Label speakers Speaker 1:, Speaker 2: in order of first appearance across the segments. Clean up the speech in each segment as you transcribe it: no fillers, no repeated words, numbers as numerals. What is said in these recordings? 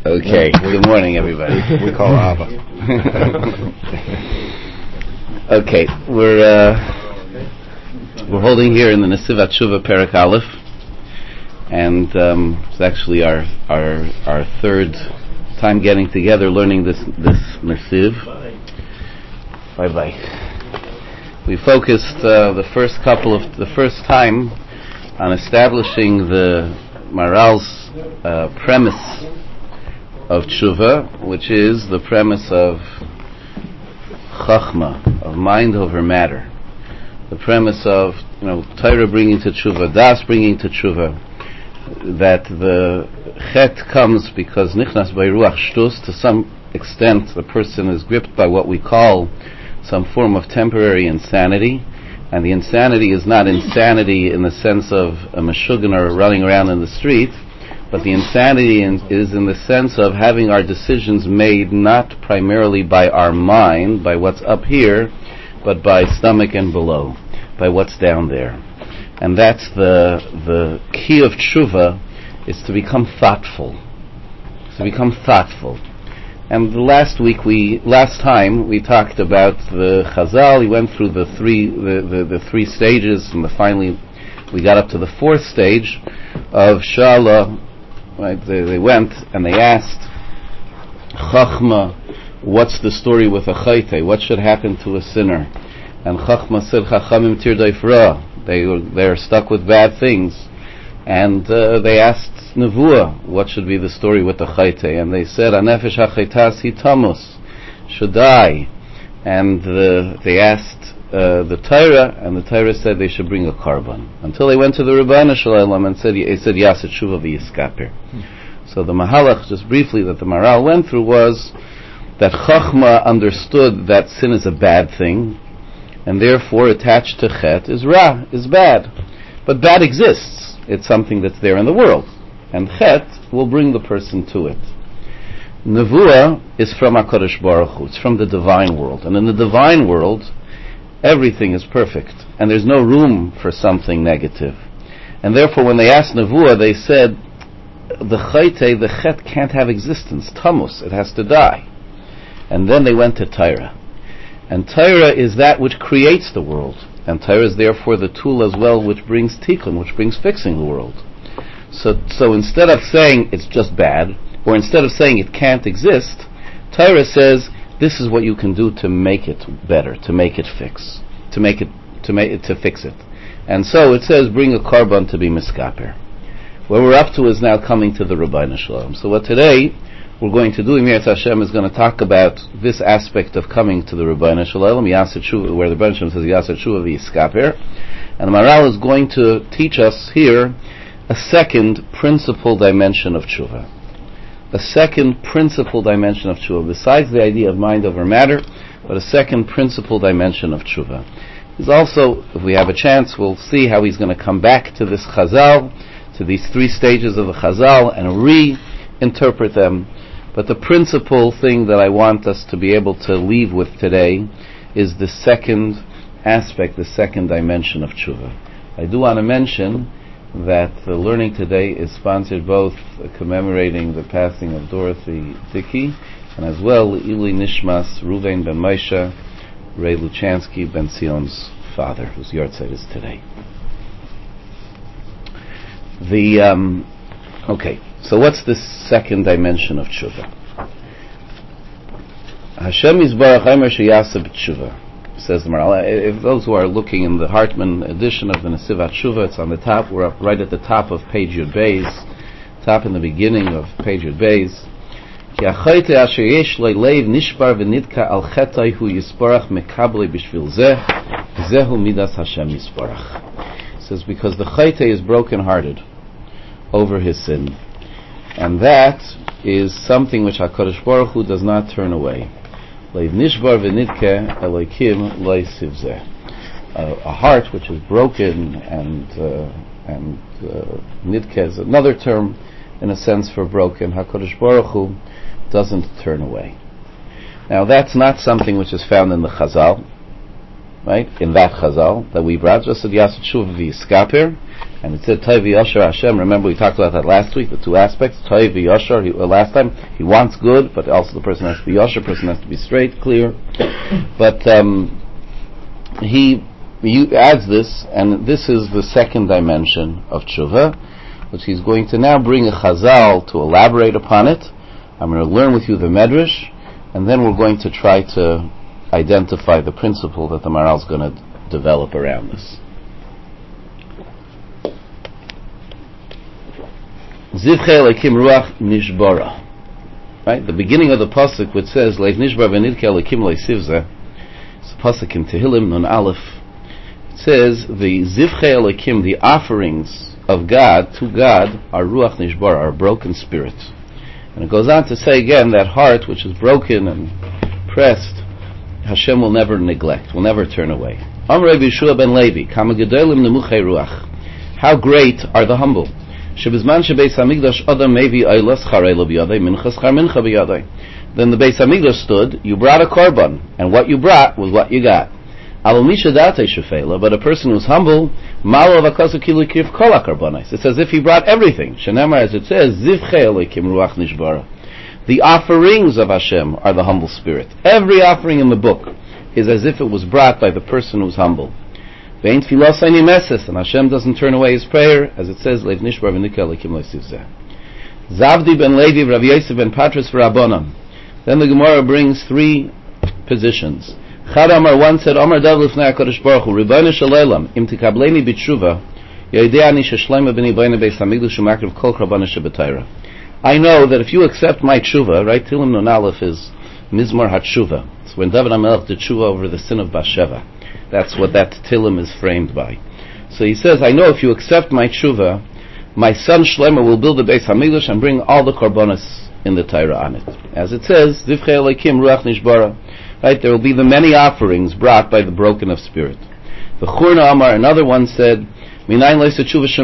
Speaker 1: Okay, good morning, everybody.
Speaker 2: We call Abba.
Speaker 1: Okay, we're holding here in the Nesivat Tshuva Perek Aleph, and it's actually our third time getting together, learning this Nesiv. Bye. We focused the first time on establishing the Maral's premise of tshuva, which is the premise of chachma, of mind over matter. The premise of, Torah bringing to tshuva, das bringing to tshuva, that the chet comes because nichnas by ruach shtus. To some extent, the person is gripped by what we call some form of temporary insanity, and the insanity is not insanity in the sense of a meshuggah or running around in the street, but the insanity is in the sense of having our decisions made not primarily by our mind, by what's up here, but by stomach and below, by what's down there. And that's the key of tshuva, is to become thoughtful. And last time we talked about the Chazal. We went through the three stages, and finally we got up to the fourth stage of Shala. Right? They went and they asked Chachma, what's the story with a chayte? What should happen to a sinner? And Chachma said, Chachamim tirdaif ra. They're stuck with bad things. And they asked Nevuah, what should be the story with the chayte? And they said, Anefesh hachaytas hitamus, should die. And they asked the Torah, and the Torah said they should bring a korban. Until they went to the Rebbeinu Shalom and said Yaset Shuva v'Yiskaper. So the Mahalach, just briefly, that the Maral went through was that Chachma understood that sin is a bad thing, and therefore attached to Chet is Ra, is bad. But bad exists. It's something that's there in the world. And Chet will bring the person to it. Nevuah is from HaKadosh Baruch Hu. It's from the divine world. And in the divine world, everything is perfect. And there's no room for something negative. And therefore, when they asked Nevuah, they said, the Chet can't have existence. Tamus, it has to die. And then they went to Torah. And Torah is that which creates the world. And Torah is therefore the tool as well which brings tikkun, which brings fixing the world. So instead of saying it's just bad, or instead of saying it can't exist, Torah says this is what you can do to make it better, to make it fix, to fix it. And so it says bring a korban to be miskaper. What we're up to is now coming to the Rebbeinu Shalom. So what today we're going to do, Emirat Hashem, is going to talk about this aspect of coming to the Rebbeinu Shalom, Yaset Shuva, where the Rebbeinu Shalom says Yaset Shuva v'Yiskaper. And Maral is going to teach us here a second principal dimension of tshuva. A second principal dimension of tshuva, besides the idea of mind over matter, but a second principal dimension of tshuva. He's also, if we have a chance, we'll see how he's going to come back to this Chazal, to these three stages of the Chazal, and reinterpret them. But the principal thing that I want us to be able to leave with today is the second aspect, the second dimension of tshuva. I do want to mention that the learning today is sponsored both commemorating the passing of Dorothy Dickey, and as well Ili Nishmas Ruvain ben Moshe Ray Luchansky ben Sion's father, whose yahrzeit is today. Okay, so what's the second dimension of tshuva? Hashem Yisbarach Eimer Sheyasa b'tshuva, says the Maral. If those who are looking in the Hartman edition of the Nesivat Tshuva, it's on the top. We're up right at the top of page Yud Beis, top in the beginning of page Yud Beis. Ki achayte asher yesh lo leiv nishbar v'nidka al chetay hu yisbarach mekabli b'shvil zeh, zehu midas Hashem Yisbarach. It says because the chayte is broken-hearted over his sin, and that is something which HaKadosh Baruch Hu does not turn away. A heart which is broken, and nidke is another term in a sense for broken. HaKadosh Baruch Hu doesn't turn away. Now that's not something which is found in the Chazal. right, in that Chazal that we brought, just said Yaseh Tshuva v'Yiskaper, and it said Toiv v'Yashar Hashem. Remember we talked about that last week, the two aspects, Toiv v'Yashar, last time, he wants good, but also the person has to be Yashar, person has to be straight, clear. But he adds this, and this is the second dimension of Tshuva, which he's going to now bring a Chazal to elaborate upon it. I'm going to learn with you the Medrash, and then we're going to try to identify the principle that the Maharal is going to develop around this. Zivchei Elokim Ruach Nishbara. Right? The beginning of the pasuk which says Leiv Nishbar v'nidke Elokim Leisivzeh. It's a pasuk in Tehillim Nun Aleph. It says the Zivchei Elokim, the offerings of God to God, are Ruach Nishbar, are broken spirit. And it goes on to say again that heart which is broken and pressed, Hashem will never neglect, will never turn away. Amrei B'Yeshua ben Levi, Kama Gedolim Nemuchei Ruach. How great are the humble. Shebizman shebeis Hamikdash Adam Mevi Eilas Charelo B'Yadai Minchas Char Mincha B'Yadai. Then the Beis Hamikdash stood, you brought a korban, and what you brought was what you got. Alol Misha Datei Shefela, but a person who's humble, Malo V'Akasu Kilu Kirv Kol HaKarbanos. It's as if he brought everything. Shenemar, as it says, Zivchei Elokim Ruach Nishbara. The offerings of Hashem are the humble spirit. Every offering in the book is as if it was brought by the person who's humble. And Hashem doesn't turn away his prayer, as it says, Leiv Nishbar v'nika Elokim Leisivzeh. Zavdi ben Levi Rav Yosef ben Patras v'Rabbanan. Then the Gemara brings three positions. Chad Amar, one said, Amar Dav Lifnei HaKadosh Baruch Hu, Ribono Shel Olam, Im Tikableni B'Tshuva, Yodei Ani Sheshleima B'nei B'nei Beis HaMikdash U'Makriv Kol Korbanos Shebetorah. I know that if you accept my tshuva, right, Tehillim Nun Aleph is Mizmor HaTshuva. It's when David HaMelech did tshuva over the sin of Bathsheba. That's what that Tehillim is framed by. So he says, I know if you accept my tshuva, my son Shlomo will build the Beis HaMikdash and bring all the korbanos in the Torah on it. As it says, Zivchei Elokim Ruach Nishbara. Right, there will be the many offerings brought by the broken of spirit. The Churna Amar, another one said, not that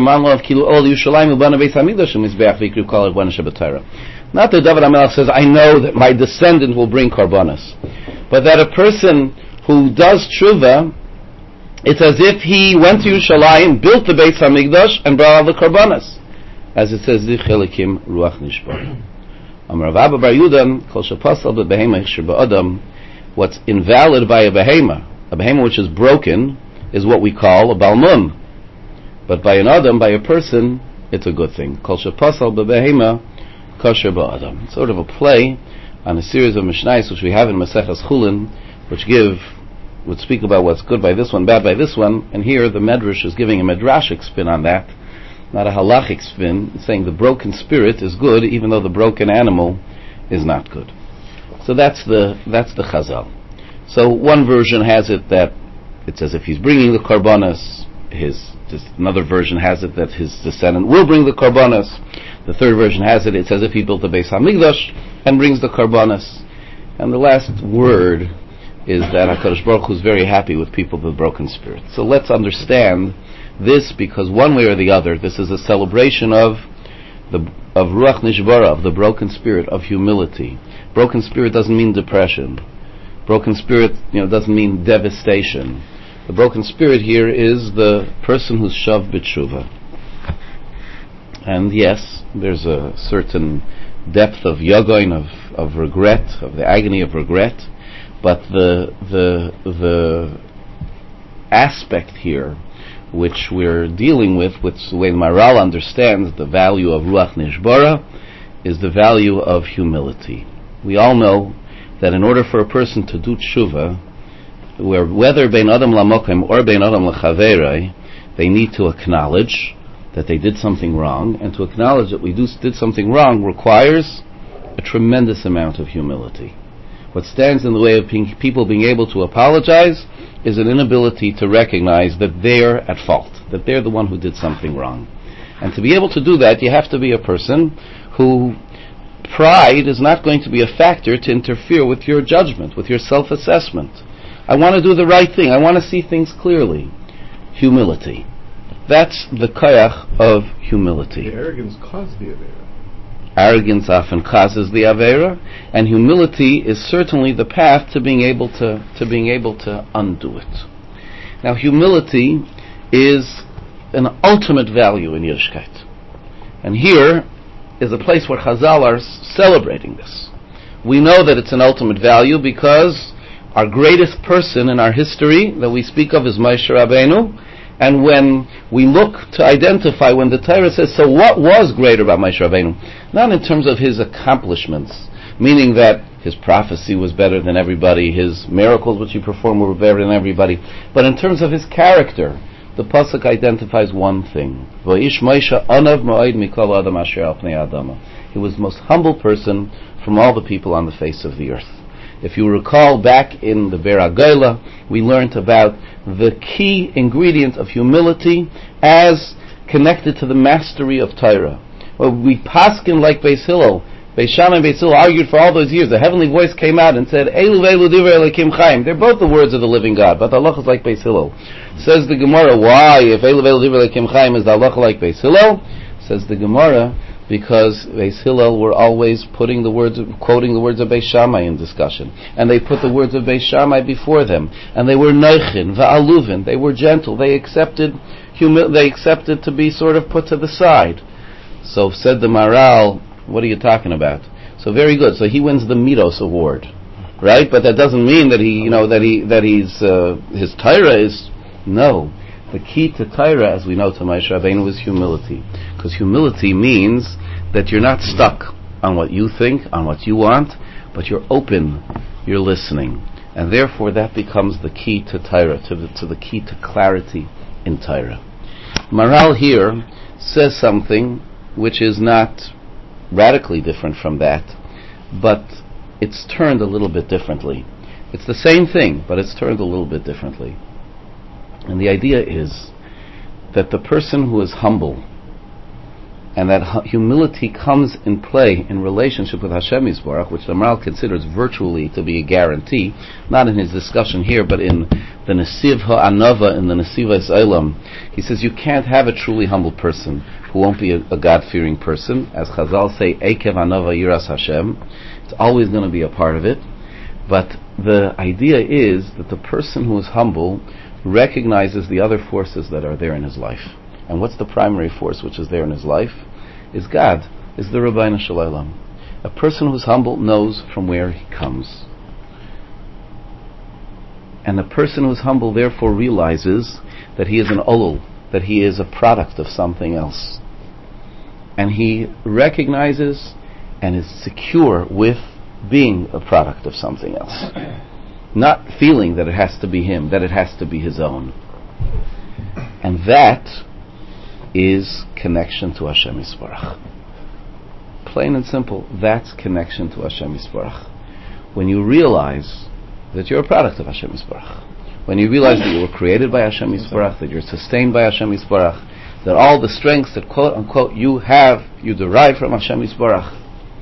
Speaker 1: David HaMelech says, I know that my descendant will bring korbanos, but that a person who does tshuva, it's as if he went to Yerushalayim, built the Beis HaMikdash, and brought all the korbanos. As it says, Zivchei Elokim Ruach Nishbar. Amar Rav Abba bar Yudan, Kol shepasal b'behema yechshir ba'adam. What's invalid by a behema which is broken, is what we call a balmun. But by an adam, by a person, it's a good thing. Kol shepasal b'behema kosher ba'adam. Sort of a play on a series of mishnayos which we have in Maseches Chulin, which would speak about what's good by this one, bad by this one, and here the Medrash is giving a Medrashic spin on that, not a halachic spin, saying the broken spirit is good even though the broken animal is not good. So that's the Chazal. So one version has it that it's as if he's bringing the korbanos. Another version has it that his descendant will bring the korbanos. The third version has it, it's as if he built the Beis HaMikdash and brings the korbanos. And the last word is that HaKadosh Baruch Hu is very happy with people with broken spirit. So let's understand this, because one way or the other, this is a celebration of Ruach Nishbara, of the broken spirit, of humility. Broken spirit doesn't mean depression. Broken spirit, doesn't mean devastation. The broken spirit here is the person who's shav b'tshuva. And yes, there's a certain depth of yagoin, of regret, of the agony of regret, but the aspect here which we're dealing with, which the way the Maharal understands the value of Ruach Nishbara, is the value of humility. We all know that in order for a person to do tshuva, whether bein adam lamokim or bein adam lachaverei, they need to acknowledge that they did something wrong, and to acknowledge that we did something wrong requires a tremendous amount of humility. What stands in the way of people being able to apologize is an inability to recognize that they're at fault, that they're the one who did something wrong. And to be able to do that, you have to be a person who pride is not going to be a factor to interfere with your judgment, with your self-assessment. I want to do the right thing. I want to see things clearly. Humility. That's the koyach of humility.
Speaker 2: The arrogance caused the avera.
Speaker 1: Arrogance often causes the avera, and humility is certainly the path to being able to undo it. Now, humility is an ultimate value in Yiddishkeit. And here is a place where Chazal are celebrating this. We know that it's an ultimate value because our greatest person in our history that we speak of is Moshe Rabbeinu, and when we look to identify, when the Torah says, so what was greater about Moshe Rabbeinu? Not in terms of his accomplishments, meaning that his prophecy was better than everybody, his miracles which he performed were better than everybody, but in terms of his character. The pasuk identifies one thing. V'yish Moshe anav ma'od mikol adam asher al pnei adama. He was the most humble person from all the people on the face of the earth. If you recall back in the Ber HaGola, we learned about the key ingredient of humility as connected to the mastery of Torah. Well, we paskin like Beis Hillel. Beis Shammai and Beis Hillel argued for all those years. The heavenly voice came out and said, Elu v'elu divrei Elokim Chaim. They're both the words of the living God, but the halacha is like Beis Hillel. Says the Gemara, why? If Elu v'elu divrei Elokim Chaim is the halacha like Beis Hillel, says the Gemara, because Beis Hillel were always quoting the words of Beis Shammai in discussion, and they put the words of Beis Shammai before them, and they were neichin va'aluvin. They were gentle. They accepted to be sort of put to the side. So said the Maral, what are you talking about? So very good. So he wins the Midos Award, right? But that doesn't mean that his Torah is no. The key to Torah, as we know to Moshe Rabbeinu, is humility, because humility means that you're not stuck on what you think, on what you want, but you're open, you're listening, and therefore that becomes the key to Torah, to the key to clarity in Torah. Maral here says something which is not radically different from that, but it's turned a little bit differently. It's the same thing, but it's turned a little bit differently. And the idea is that the person who is humble, and that humility comes in play in relationship with Hashem Yisborach, which the Maral considers virtually to be a guarantee, not in his discussion here, but in the Nesiv HaAnava, in the Nesivas Eilam. He says you can't have a truly humble person who won't be a God-fearing person. As Chazal say, Ekev Anava Yiras Hashem. It's always going to be a part of it. But the idea is that the person who is humble recognizes the other forces that are there in his life. And what's the primary force which is there in his life? Is God, is the Rabbeinu Shalom. A person who's humble knows from where he comes. And the person who's humble therefore realizes that he is an olul, that he is a product of something else. And he recognizes and is secure with being a product of something else. Not feeling that it has to be him, that it has to be his own. And that is connection to Hashem Yisborach. Plain and simple, that's connection to Hashem Yisborach. When you realize that you're a product of Hashem Yisborach, when you realize that you were created by Hashem Yisborach, that you're sustained by Hashem Yisborach, that all the strengths that quote unquote you have, you derive from Hashem Yisborach,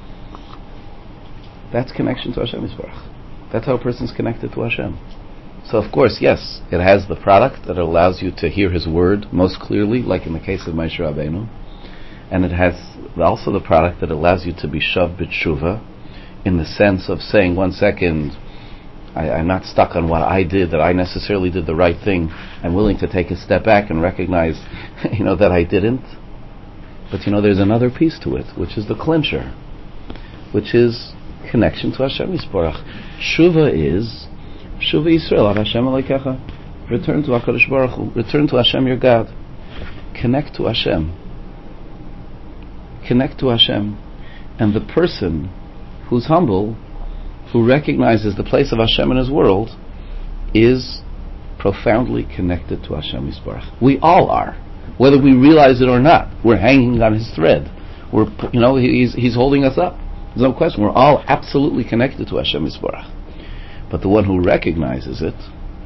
Speaker 1: that's connection to Hashem Yisborach. That's how a person's connected to Hashem. So of course, yes, it has the product that allows you to hear His word most clearly, like in the case of Moshe Rabbeinu, and it has also the product that allows you to be shav b'tshuva, in the sense of saying, 1 second, I'm not stuck on what I did, that I necessarily did the right thing. I'm willing to take a step back and recognize, that I didn't. But there's another piece to it, which is the clincher, which is connection to Hashem Yisborach. Shuva is Shuva Yisrael, Hashem Elokecha. Return to HaKadosh Baruch Hu. Return to Hashem, your God. Connect to Hashem. Connect to Hashem. And the person who's humble, who recognizes the place of Hashem in his world, is profoundly connected to Hashem Yisborach. We all are, whether we realize it or not. We're hanging on his thread. He's holding us up. There's no question. We're all absolutely connected to Hashem Yisborach. But the one who recognizes it,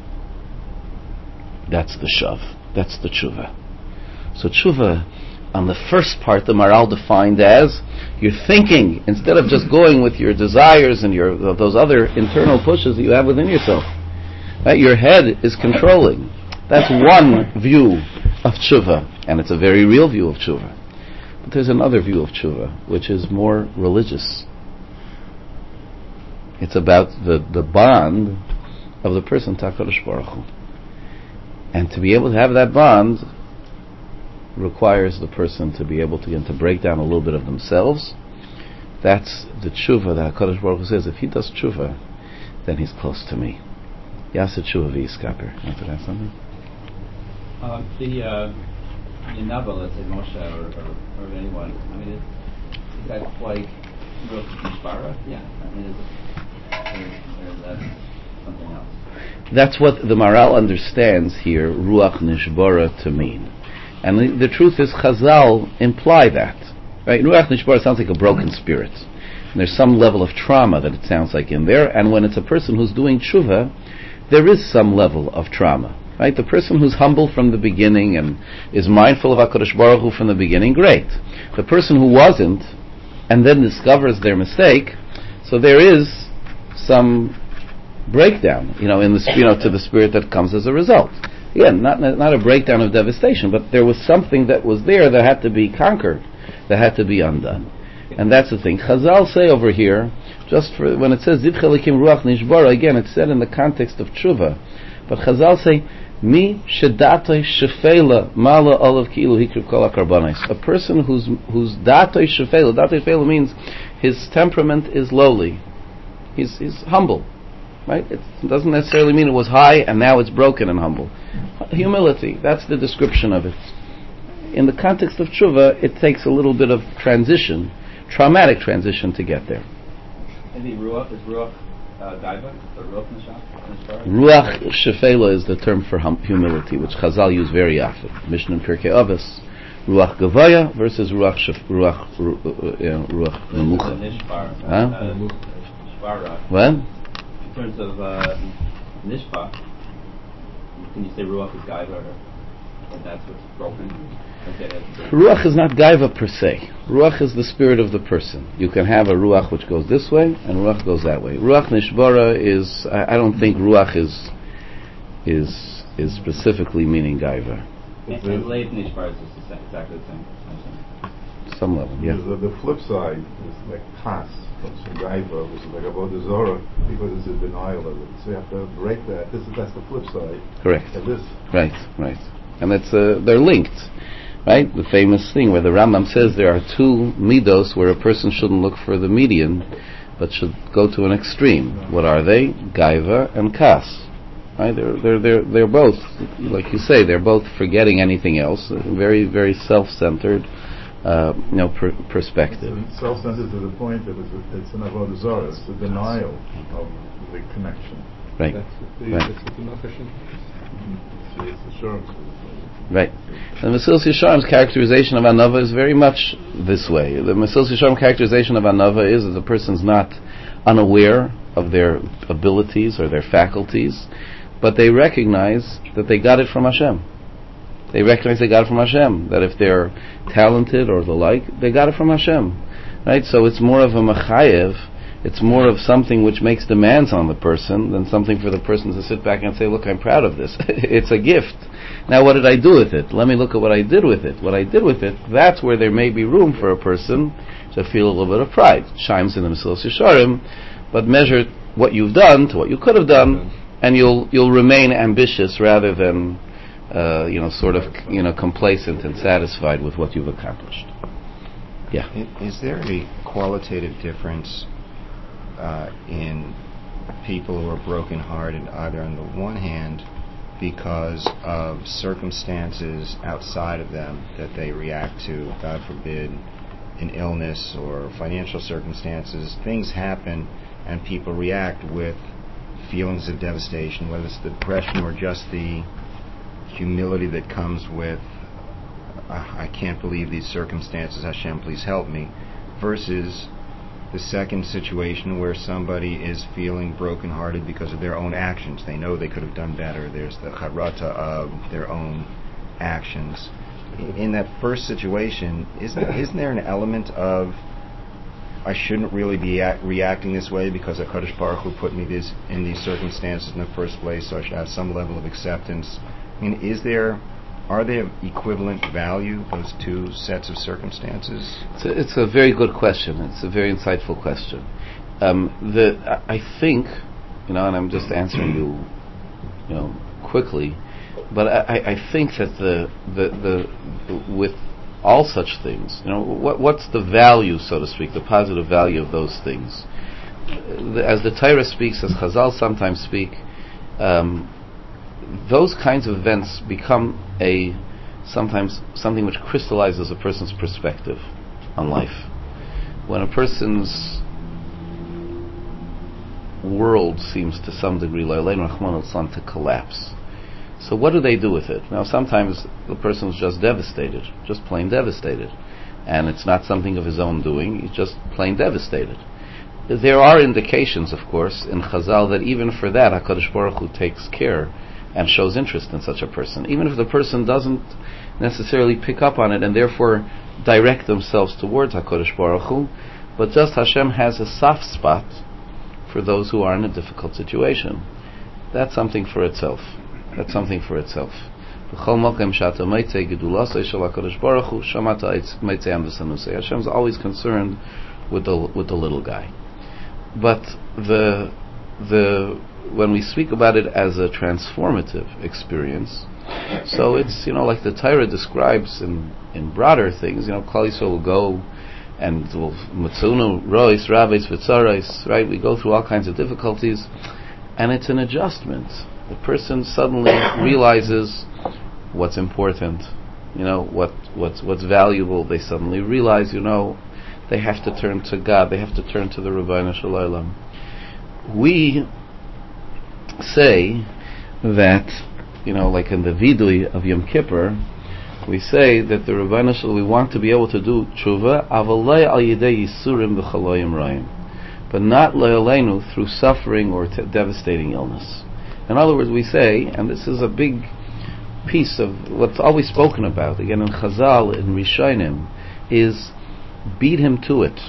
Speaker 1: that's the shav. That's the tshuva. So tshuva, on the first part, the Maral defined as you're thinking instead of just going with your desires and those other internal pushes that you have within yourself. Right? Your head is controlling. That's one view of tshuva, and it's a very real view of tshuva. But there's another view of tshuva, which is more religious. It's about the bond of the person to HaKadosh Baruch Hu. And to be able to have that bond requires the person to be able to begin to break down a little bit of themselves. That's the tshuva that HaKadosh Baruch Hu says, if he does tshuva, then he's close to me. Yasa tshuva v'yiskaper. Want to add something?
Speaker 2: The Nava, let's say Moshe or anyone, I mean, is that like Ruach Nishbara? Yeah. I mean, is that something else?
Speaker 1: That's what the Maharal understands here, Ruach Nishbara, to mean. And the truth is, Chazal imply that. Right? Ruach Nishbara sounds like a broken spirit. And there's some level of trauma that it sounds like in there, and when it's a person who's doing tshuva, there is some level of trauma. Right? The person who's humble from the beginning and is mindful of HaKadosh Baruch Hu from the beginning, great. The person who wasn't, and then discovers their mistake, so there is some breakdown, in the, to the spirit that comes as a result. Again, not a breakdown of devastation, but there was something that was there that had to be conquered, that had to be undone. And that's the thing. Chazal say over here, just for when it says Zivcha Elikim Ruach Nishbara, again it's said in the context of tshuva, but Chazal say Mi Shedatoi Shefela Mala Olav Ki'ilu Hikriv Kol HaKarbanos. A person whose Datoi Shefela means his temperament is lowly. He's humble. Right? It doesn't necessarily mean it was high and now it's broken and humble. Humility, that's the description of it. In the context of tshuva, it takes a little bit of transition, traumatic transition to get there.
Speaker 2: Maybe Ruach is Ruach Gaiva, or Ruach Nishbara?
Speaker 1: Ruach Shefela is the term for humility, which Chazal use very often. Mishnah and Pirkei Avos. Ruach Gavaya versus Ruach Nemucha.
Speaker 2: Nishbara.
Speaker 1: What?
Speaker 2: In terms of Nishba, can you say Ruach is Gaiva, or that's what's broken?
Speaker 1: Ruach is not Gaiva per se. Ruach is the spirit of the person. You can have a Ruach which goes this way, and Ruach goes that way. Ruach Nishbara is, I don't think Ruach is specifically meaning Gaiva.
Speaker 2: And Lev Nishbara is exactly the same.
Speaker 1: Some level, yeah.
Speaker 3: The flip side is like Chas. Comes from Gaiva, which is like Avodah Zorah, because it's a denial of it. So you have to break that. That's the flip side.
Speaker 1: Correct.
Speaker 3: Of this.
Speaker 1: Right. And that's they're linked, right? The famous thing where the Rambam says there are two midos where a person shouldn't look for the median, but should go to an extreme. What are they? Gaiva and Kas. Right? They're both, like you say, they're both forgetting anything else. Very, very self-centered. Perspective.
Speaker 3: It's self-centered to the point that it's an avodah zarah. It's a denial of the connection.
Speaker 1: Right.
Speaker 3: It's assurance.
Speaker 1: Right. The Mesilas Yesharim's characterization of Anava is very much this way. The Mesilas Yesharim characterization of Anava is that the person's not unaware of their abilities or their faculties, but they recognize that they got it from Hashem. They recognize they got it from Hashem. That if they're talented or the like, they got it from Hashem. Right? So it's more of a mechayev. It's more of something which makes demands on the person than something for the person to sit back and say, look, I'm proud of this. It's a gift. Now what did I do with it? Let me look at what I did with it. What I did with it, that's where there may be room for a person to feel a little bit of pride. It chimes in the Mesilas Yesharim, but measure what you've done to what you could have done, and you'll remain ambitious rather than complacent and satisfied with what you've accomplished. Yeah.
Speaker 4: Is there a qualitative difference in people who are broken-hearted, either on the one hand because of circumstances outside of them that they react to, God forbid, an illness or financial circumstances, things happen and people react with feelings of devastation, whether it's the depression or just the humility that comes with I can't believe these circumstances, Hashem please help me, versus the second situation where somebody is feeling brokenhearted because of their own actions. They know they could have done better. There's the charata of their own actions. In that first situation, isn't there an element of I shouldn't really be reacting this way because HaKadosh Baruch Hu put me in these circumstances in the first place, so I should have some level of acceptance? I mean, are they of equivalent value, those two sets of circumstances?
Speaker 1: It's a very good question. It's a very insightful question. I think, and I'm just answering you, quickly, But I think that the with all such things, what's the value, so to speak, the positive value of those things? As the Torah speaks, as Chazal sometimes speak, those kinds of events become sometimes something which crystallizes a person's perspective on life. When a person's world seems to some degree, to collapse. So what do they do with it? Now sometimes the person's just devastated, just plain devastated. And it's not something of his own doing, he's just plain devastated. There are indications, of course, in Chazal that even for that HaKadosh Baruch Hu takes care and shows interest in such a person. Even if the person doesn't necessarily pick up on it and therefore direct themselves towards HaKadosh Baruch Hu, but just Hashem has a soft spot for those who are in a difficult situation. That's something for itself. That's something for itself. Hashem's always concerned with the little guy. But when we speak about it as a transformative experience, so it's like the Torah describes in broader things. Klal Yisrael will go and will Matzunu Rois Rabbeis V'Tzarais, right? We go through all kinds of difficulties, and it's an adjustment. The person suddenly realizes what's important, what's valuable. They suddenly realize, they have to turn to God. They have to turn to the Ribbono Shel Olam. We say that, like in the Vidui of Yom Kippur, we say that the Ribbono Shel Olam, we want to be able to do tshuva, aval lo al yidei yisurim v'chaloyim rayim, but not lo aleinu through suffering or devastating illness. In other words, we say, and this is a big piece of what's always spoken about, again in Chazal, in Rishonim, is beat him to it.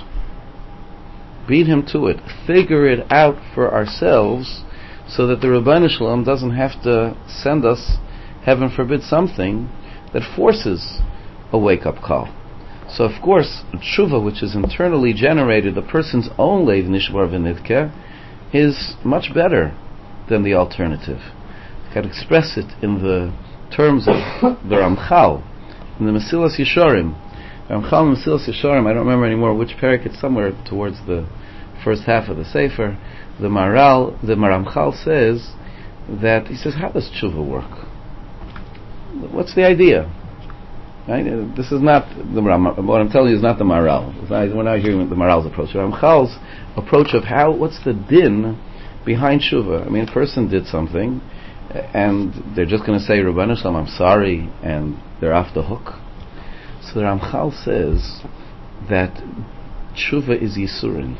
Speaker 1: Beat him to it. Figure it out for ourselves so that the Ribbono Shel Olam doesn't have to send us, heaven forbid, something that forces a wake-up call. So of course, tshuva, which is internally generated, the person's own leiv nishbar v'nidke, is much better than the alternative. You can express it in the terms of the Ramchal, in the Mesilas Yesharim. Ramchal in Mesilas Yesharim, I don't remember anymore which parak, it's somewhere towards the first half of the Sefer. The Ramchal says that, he says, how does tshuva work? What's the idea? Right? This is not what I'm telling you is not the Maharal. We're not hearing the Maharal's approach. Ramchal's approach of what's the din behind tshuva. I mean, a person did something, and they're just going to say, Ribbono Shel Olam, I'm sorry, and they're off the hook. So the Ramchal says that tshuva is yisurin.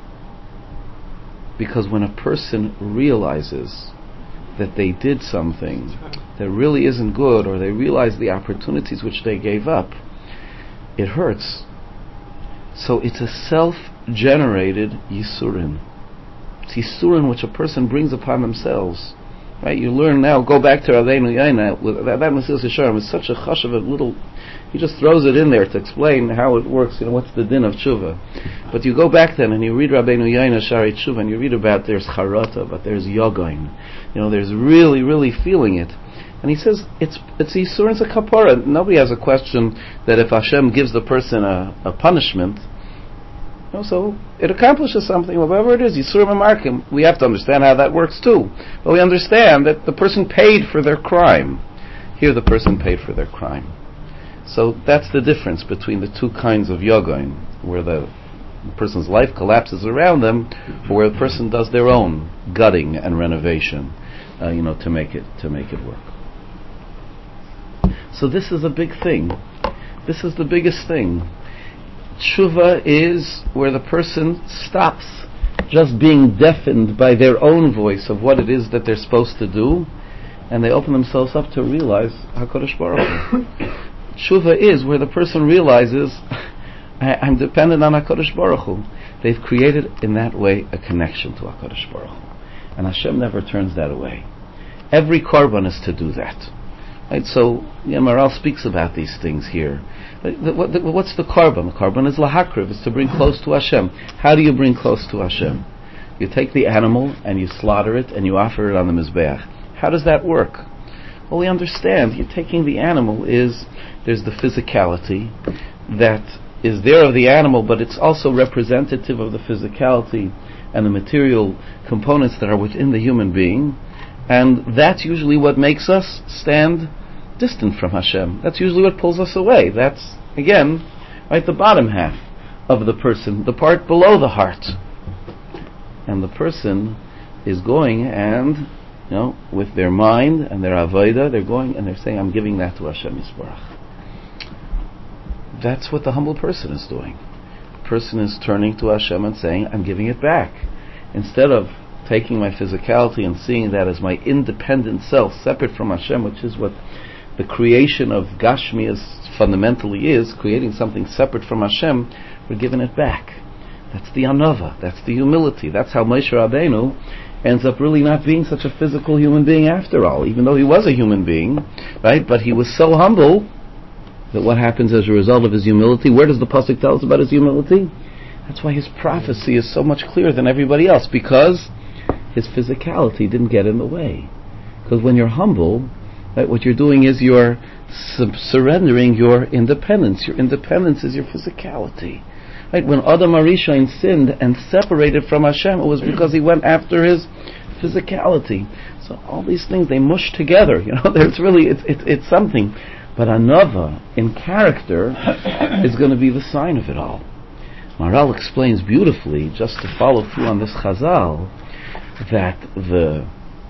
Speaker 1: Because when a person realizes that they did something that really isn't good, or they realize the opportunities which they gave up, it hurts. So it's a self-generated yisurin. It's yisurin which a person brings upon themselves. Right? You learn now, go back to Rabbeinu Yaina, that Mesilas Yesharim is such a chash of a little, he just throws it in there to explain how it works, what's the din of tshuva. But you go back then and you read Rabbeinu Yaina Shari Tshuva, and you read about there's charata, but there's yogain. There's really, really feeling it. And he says, it's yisurin, it's a kapara. Nobody has a question that if Hashem gives the person a punishment, so it accomplishes something, whatever it is, Yisurim Amarkim. We have to understand how that works too. But we understand that the person paid for their crime. Here the person paid for their crime. So that's the difference between the two kinds of yogain, where the person's life collapses around them, or where the person does their own gutting and renovation, to make it work. So this is a big thing. This is the biggest thing. Tshuva is where the person stops just being deafened by their own voice of what it is that they're supposed to do, and they open themselves up to realize HaKadosh Baruch Hu. Tshuva is where the person realizes, I'm dependent on HaKadosh Baruch Hu. They've created in that way a connection to HaKadosh Baruch Hu, and Hashem never turns that away. Every korban is to do that. Right? So Maharal speaks about these things here. What's the korban? The korban is lahakriv, it's to bring close to Hashem. How do you bring close to Hashem? You take the animal and you slaughter it and you offer it on the mizbeach. How does that work? Well, we understand. You're taking the animal there's the physicality that is there of the animal, but it's also representative of the physicality and the material components that are within the human being, and that's usually what makes us stand distant from Hashem. That's usually what pulls us away. That's, again, right, the bottom half of the person, the part below the heart. And the person is going and, with their mind and their avodah, they're going and they're saying, I'm giving that to Hashem Yisborach. That's what the humble person is doing. The person is turning to Hashem and saying, I'm giving it back. Instead of taking my physicality and seeing that as my independent self, separate from Hashem, which is what the creation of Gashmias fundamentally is, creating something separate from Hashem, we're giving it back. That's the anava, that's the humility. That's how Moshe Rabbeinu ends up really not being such a physical human being after all, even though he was a human being, right? But he was so humble that what happens as a result of his humility, where does the Pasuk tell us about his humility? That's why his prophecy is so much clearer than everybody else, because his physicality didn't get in the way. Because when you're humble, right, what you're doing is you're surrendering your independence. Your independence is your physicality. Right? When Adam HaRishon sinned and separated from Hashem, it was because he went after his physicality. So all these things, they mush together. There's really, it's something. But anava, in character, is going to be the sign of it all. Maharal explains beautifully, just to follow through on this Chazal, that the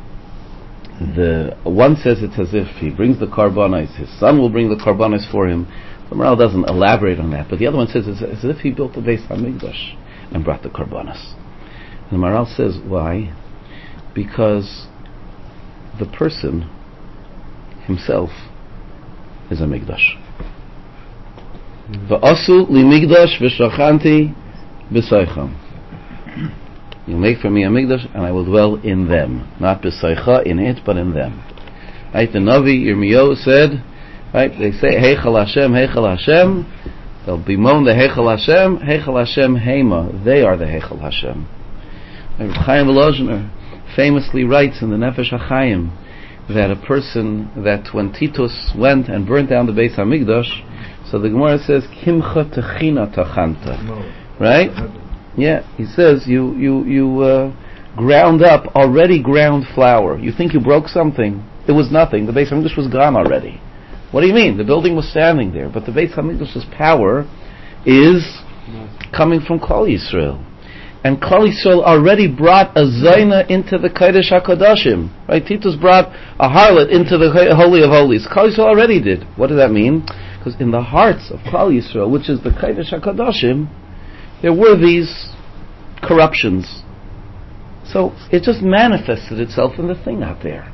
Speaker 1: one says it's as if he brings the karbanos, his son will bring the karbanos for him. The Maharal doesn't elaborate on that, but the other one says it's as if he built the Beis HaMikdash and brought the karbanos. And the Maharal says, why? Because the person himself is a mikdash. V'asu li mikdash v'shachanti b'saycham. You make for me a mikdash, and I will dwell in them. Not b'saycha, in it, but in them. Right? The Navi Yirmiyahu said, right? They say Heichal Hashem. They'll bemoan the Heichal Hashem Hema. They are the Heichal Hashem. Chaim Volozhiner famously writes in the Nefesh HaChaim that a person, that when Titus went and burnt down the Beis HaMikdash, so the Gemara says, Kimcha techina tachanta. Right? Yeah, he says, you ground up, already ground flour. You think you broke something. It was nothing. The Beis HaMikdash was gone already. What do you mean? The building was standing there. But the Beis HaMikdash's power is coming from Klal Yisrael. And Klal Yisrael already brought a Zayna into the Kodesh HaKadoshim. Right? Titus brought a harlot into the Holy of Holies. Klal Yisrael already did. What does that mean? Because in the hearts of Klal Yisrael, which is the Kodesh HaKadoshim, there were these corruptions. So it just manifested itself in the thing out there.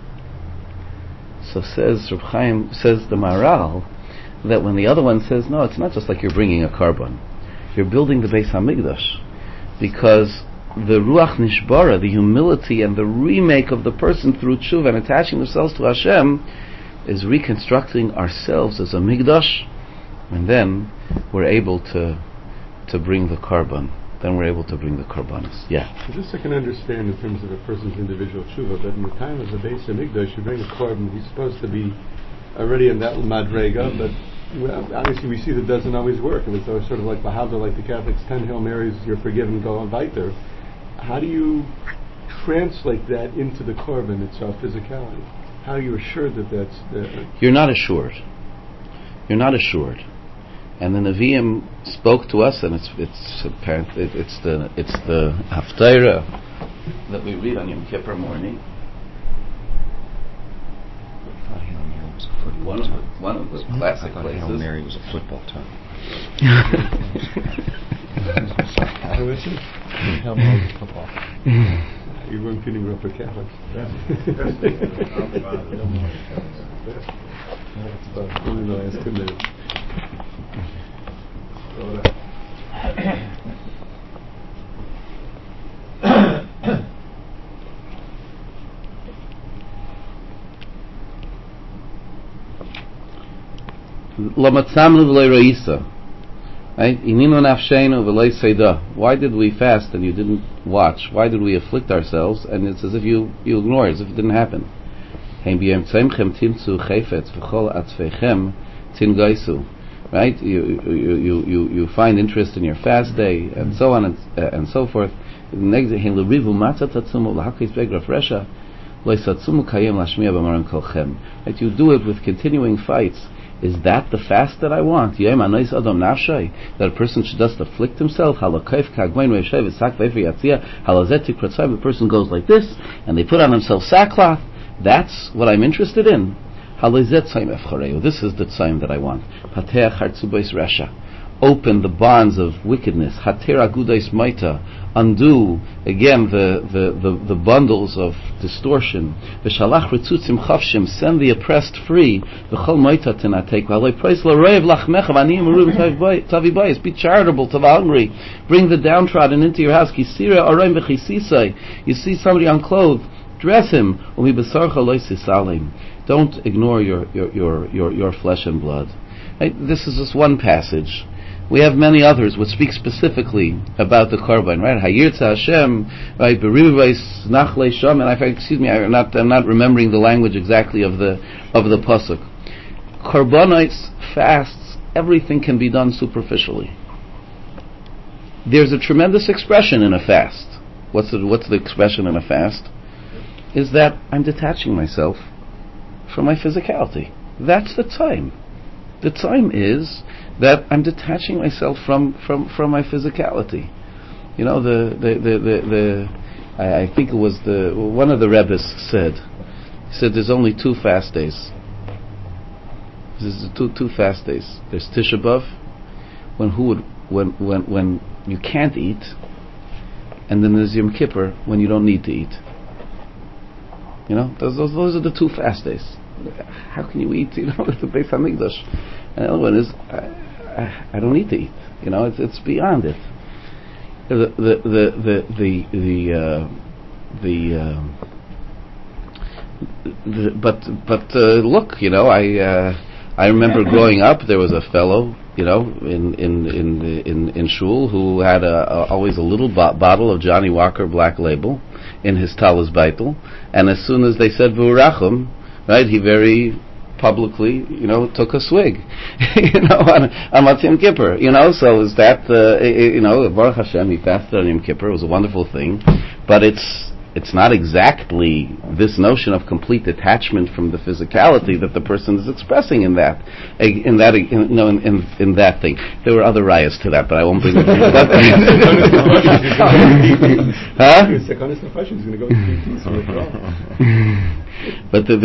Speaker 1: So says Reb Chaim, says the Maharal, that when the other one says, no, it's not just like you're bringing a carbon. You're building the Beis HaMikdash. Because the Ruach Nishbara, the humility and the remake of the person through tshuva and attaching themselves to Hashem, is reconstructing ourselves as a Mikdash, and then we're able to bring the carbon. Then we're able to bring the karbanos. Yeah.
Speaker 5: So this I can understand in terms of a person's individual tshuva, but in the time of the Beis HaMikdash, you bring a korban, he's supposed to be already in that madrega, but obviously we see that doesn't always work. It was sort of like Baha'u'llah, like the Catholics, 10 Hail Marys, you're forgiven, go on weiter. How do you translate that into the korban itself, physicality? How are you assured that that's the...
Speaker 1: You're not assured. You're not assured. And the Nevi'im spoke to us, and it's apparent it's the Haftarah that we read on Yom Kippur morning.
Speaker 4: I thought Hail Mary was a football term.
Speaker 1: One of the classic
Speaker 4: I thought
Speaker 1: places.
Speaker 4: Hail Mary was a football term.
Speaker 5: How is it?
Speaker 4: Hail Mary was football.
Speaker 5: You weren't feeling rough for Catholics. Only the last 2 minutes.
Speaker 1: Why did we fast and you didn't watch? Why did we afflict ourselves? And it's as if you ignore it, as if it didn't happen. Hein b'yemtzeimchem timtzu chayfetz v'chol atzveichem tingaisu. Right? You find interest in your fast day, and so on and so forth. Right? You do it with continuing fights. Is that the fast that I want? That a person should just afflict himself? The person goes like this, and they put on themselves sackcloth. That's what I'm interested in. This is the tzaim that I want. Open the bonds of wickedness. Undo again the bundles of distortion. Send the oppressed free. Be charitable to the hungry. Bring the downtrodden into your house. You see somebody unclothed, dress him. Don't ignore your flesh and blood. Right? This is just one passage. We have many others which speak specifically about the korban, right? Hayirtza Hashem, right? Berivais Nachle Sham, and I'm not remembering the language exactly of the pasuk. Korbanites, fasts, everything can be done superficially. There's a tremendous expression in a fast. What's the expression in a fast? Is that I'm detaching myself from my physicality. That's the time. The time is that I'm detaching myself from my physicality. You know, I think it was one of the Rebbes said. He said there's only two fast days. There's two fast days. There's Tisha B'Av, when you can't eat, and then there's Yom Kippur when you don't need to eat. You know, those are the two fast days. How can you eat? You know, it's the Beis Hamikdash. And the other one is I don't need to eat. You know, it's beyond it. But look, you know, I remember growing up. There was a fellow, you know, in shul who had always a little bottle of Johnny Walker Black Label in his talis beitel, and as soon as they said v'urachim, right, he very publicly, you know, took a swig, you know, on Yom Kippur, you know. So is that, you know, Baruch Hashem, he fasted on Yom Kippur. It was a wonderful thing, but it's not exactly this notion of complete detachment from the physicality that the person is expressing in that thing. There were other riots to that, but I won't bring it up. Huh? But the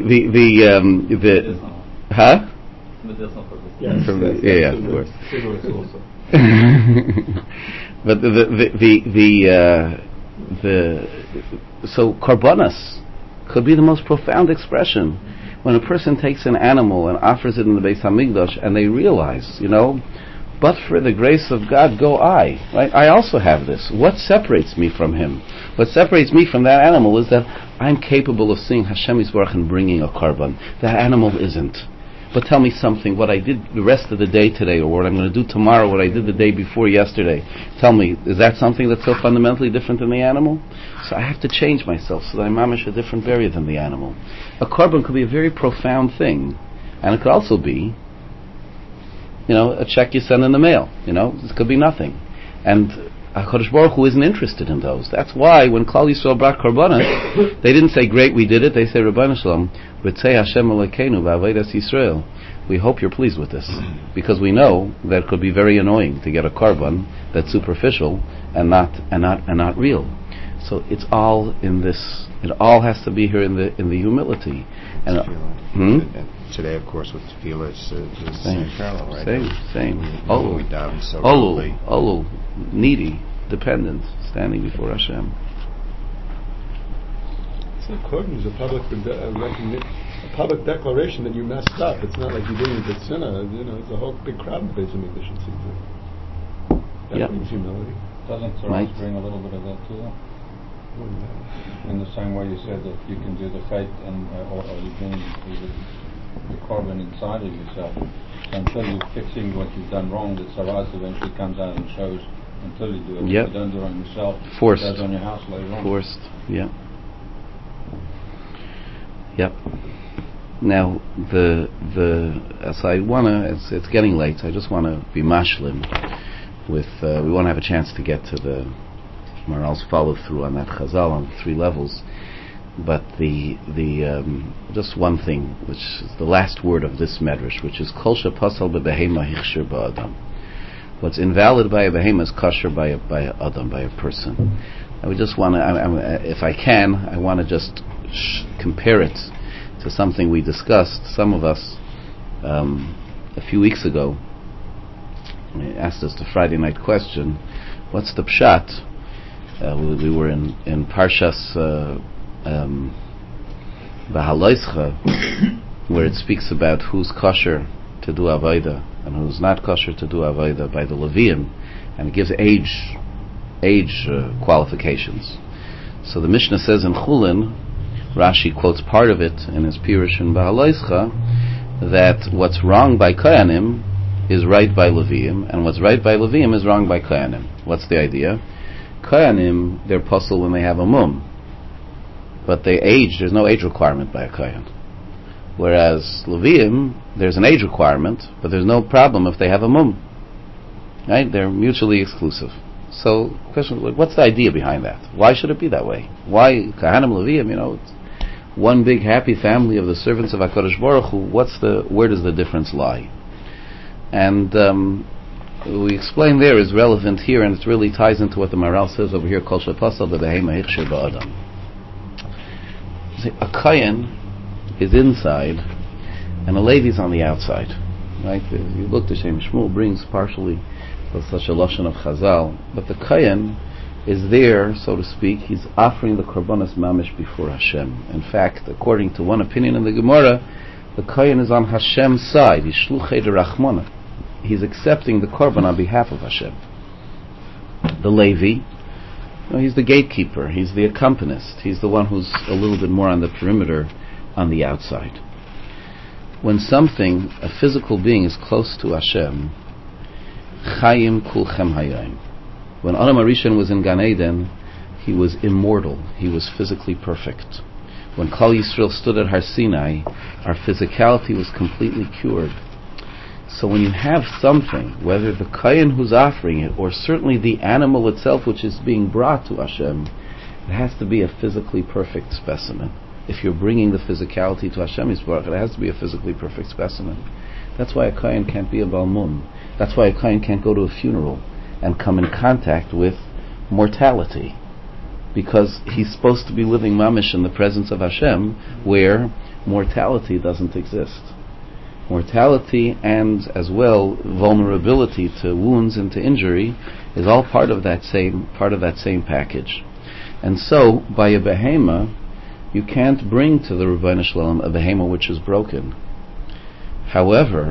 Speaker 1: huh?
Speaker 2: Yes,
Speaker 1: yeah, of course. But so korbanos could be the most profound expression when a person takes an animal and offers it in the Beis Hamikdash, and they realize, you know, but for the grace of God go I. Right? I also have this. What separates me from him? What separates me from that animal is that I'm capable of seeing Hashem Yisborach and bringing a korban. That animal isn't. But tell me something, what I did the rest of the day today, or what I'm going to do tomorrow, what I did the day before yesterday. Tell me, is that something that's so fundamentally different than the animal? So I have to change myself so that I'm mamish a different berry than the animal. A korban could be a very profound thing. And it could also be, you know, a check you send in the mail. You know, this could be nothing. And HaKadosh Baruch Hu isn't interested in those. That's why when Klal Yisrael brought korbanos, they didn't say, great, we did it. They say, Rabbeinu Shalom, Ritzei Hashem Elokeinu V'Avodas Yisrael. We hope you're pleased with this. Because we know that it could be very annoying to get a korban that's superficial and not real. So it's all in this. It all has to be here in the humility. And
Speaker 4: today, of course, with tefillah, it's the same parallel, right?
Speaker 1: Same.
Speaker 4: We daven so
Speaker 1: Olu, needy, dependent, standing before Hashem.
Speaker 5: So korban is a public declaration that you messed up. It's not like you didn't get sinner. You know, it's a whole big crowd in the Beis Hamikdash. That means humility.
Speaker 2: Doesn't Tzaras bring a little bit of that too? In the same way you said that you can do the faith and or you bring the korban inside of yourself. So until you're fixing what you've done wrong, the Tzaras eventually comes out and shows until you do it.
Speaker 1: Yep.
Speaker 2: If you don't do it on yourself,
Speaker 1: Forced.
Speaker 2: it does on your house later on.
Speaker 1: Forced, yeah. Yep. Now, so I wanna. It's getting late. So I just wanna be mashlim with. We wanna have a chance to get to the Maral's follow through on that Chazal on 3 levels. But the just one thing, which is the last word of this medrash, which is Kol shepasal bebehema hichshir ba'adam. What's invalid by a behema is kosher by a adam, by a person. I would just want to, if I can, I want to just compare it to something we discussed. Some of us a few weeks ago asked us the Friday night question: what's the pshat? We were in Parshas Bahaloischa, where it speaks about who's kosher to do avodah and who's not kosher to do avodah by the Leviim, and it gives age qualifications. So the Mishnah says in Chulin, Rashi quotes part of it in his Pirush in Bahaloischa, that what's wrong by Kohanim is right by Leviim, and what's right by Leviim is wrong by Kohanim. What's the idea? Kohanim, they're puzzled when they have a mum, but there's no age requirement by a Kohen. Whereas Leviim, there's an age requirement, but there's no problem if they have a mum. Right? They're mutually exclusive. So, question: what's the idea behind that? Why should it be that way? Why Kohanim Leviim? It's one big happy family of the servants of HaKadosh Baruch Hu. Where does the difference lie? And we explain there is relevant here, and it really ties into what the Maharal says over here. Kol shepasal bebehema hichshir ba'adam. A Kohen is inside, and a Levi's on the outside. Right? You look, the Shem Shmuel brings partially such a lashon of Chazal, but the Kohen is there, so to speak. He's offering the korbanos mamish before Hashem. In fact, according to one opinion in the Gemara, the Kohen is on Hashem's side. He's shluchei derachmana. He's accepting the korban on behalf of Hashem. The Levi, he's the gatekeeper. He's the accompanist. He's the one who's a little bit more on the perimeter, on the outside. When something, a physical being, is close to Hashem, Chayim kulchem hayayim. When Adam HaRishon was in Gan Eden, he was immortal. He was physically perfect. When Kol Yisrael stood at Har Sinai, our physicality was completely cured. So when you have something, whether the Kohen who's offering it, or certainly the animal itself which is being brought to Hashem, it has to be a physically perfect specimen. If you're bringing the physicality to Hashem Yisborach, it has to be a physically perfect specimen. That's why a Kohen can't be a Balmum. That's why a Kohen can't go to a funeral and come in contact with mortality, because he's supposed to be living mamish in the presence of Hashem, where mortality doesn't exist. Mortality and as well vulnerability to wounds and to injury is all part of that same package. And so by a behema, you can't bring to the Rebbeinu Shalom a behema which is broken. However,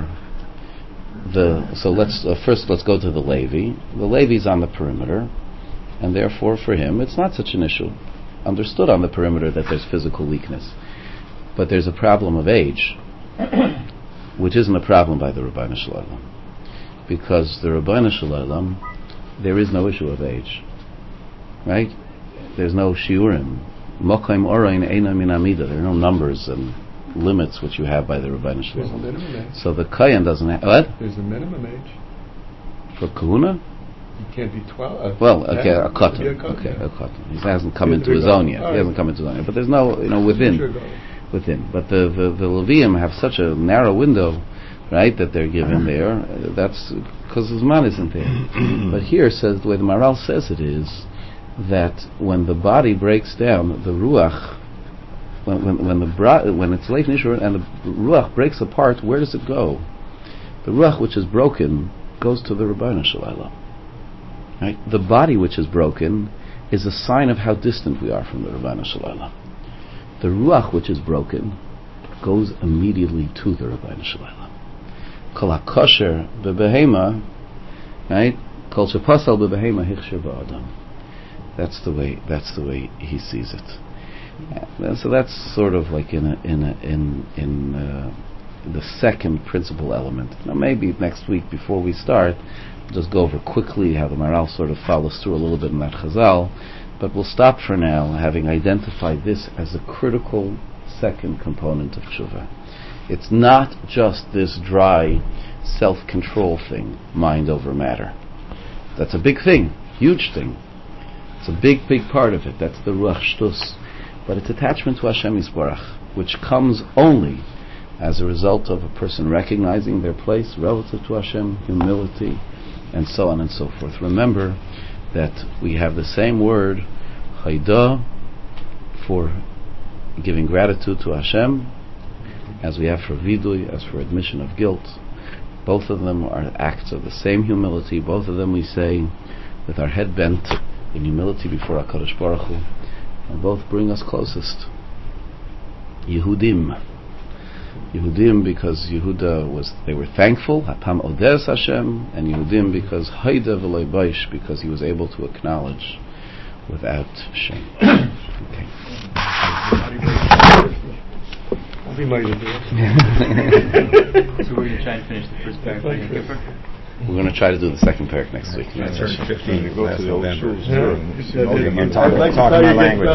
Speaker 1: let's go to the Levi. The Levi's on the perimeter, and therefore for him it's not such an issue. Understood on the perimeter that there's physical weakness, but there's a problem of age, which isn't a problem by the Rebbeinu Shalom, because the Rebbeinu Shalom, there is no issue of age, right? There's no shiurim, mokaim orain eina min amida. There are no numbers and limits which you have by the Rebbeinu Shalom.
Speaker 5: There's a minimum age.
Speaker 1: So the Kohen doesn't have what?
Speaker 5: There's a minimum age
Speaker 1: for kahuna.
Speaker 5: You can't be 12.
Speaker 1: A katan. Okay, a katan. He hasn't come into his own yet. He hasn't come into his own yet. But there's no, within. But the Levium have such a narrow window, right, that they're given there. That's because his man isn't there. But here says, the way the Maharal says it is, that when the body breaks down, the ruach, when it's late nishur and the ruach breaks apart, where does it go? The ruach which is broken goes to the Rebbeinu Shalom. Right? The body which is broken is a sign of how distant we are from the Rebbeinu Shalom. The ruach which is broken goes immediately to the Rebbeinu Shalom. Kol hakosher bebehema, right? Kol shepasal bebehema hichshir ba'adam. That's the way he sees it. So that's sort of like in the second principal element. Now maybe next week before we start, we'll just go over quickly how the Maharal sort of follows through a little bit in that Chazal, but we'll stop for now, having identified this as a critical second component of tshuva. It's not just this dry self-control thing, mind over matter. That's a big thing, huge thing. It's a big, big part of it. That's the ruach shtus. But it's attachment to Hashem Yisborach, which comes only as a result of a person recognizing their place relative to Hashem, humility, and so on and so forth. Remember that we have the same word, chayda, for giving gratitude to Hashem, as we have for vidui, as for admission of guilt. Both of them are acts of the same humility. Both of them we say with our head bent in humility before HaKadosh Baruch Hu, and both bring us closest. Yehudim because they were thankful, Hapam Odes Hashem, and Yehudim because Haida V'loi Baish, because he was able to acknowledge without shame. Okay.
Speaker 5: I'll be minded.
Speaker 6: So we're going to try and finish the first paragraph in Kippur?
Speaker 1: We're going to try to do the second parak next week.
Speaker 3: Turn 15
Speaker 4: You go to the old
Speaker 3: November.
Speaker 4: You're talking my language.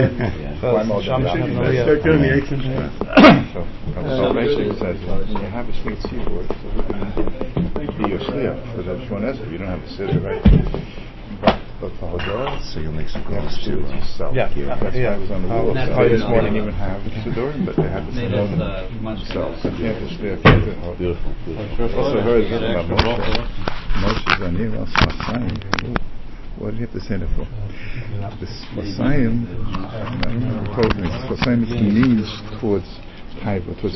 Speaker 5: Start doing the accent.
Speaker 3: So basically it says, you have a sweet seaboard, be your shliach, because that's Shmonesra, you don't have to sit it, right? But for Hodor,
Speaker 4: So you'll make some
Speaker 3: you have
Speaker 4: calls
Speaker 3: to do
Speaker 4: too.
Speaker 3: it yourself.
Speaker 5: Yeah.
Speaker 3: That's why it was on the rule.
Speaker 6: That's
Speaker 3: So this
Speaker 6: why
Speaker 3: morning even have Sidurim, but they had the
Speaker 6: Made
Speaker 3: Sidurim
Speaker 6: us much
Speaker 3: themselves.
Speaker 6: better.
Speaker 3: Yeah, the shliach.
Speaker 1: Beautiful.
Speaker 3: Also heard this about Moshe. Moshe's on here, also Masayim. What do you have to say that for? This Masayim, I don't know who told me, this Masayim is the means towards Taiva, towards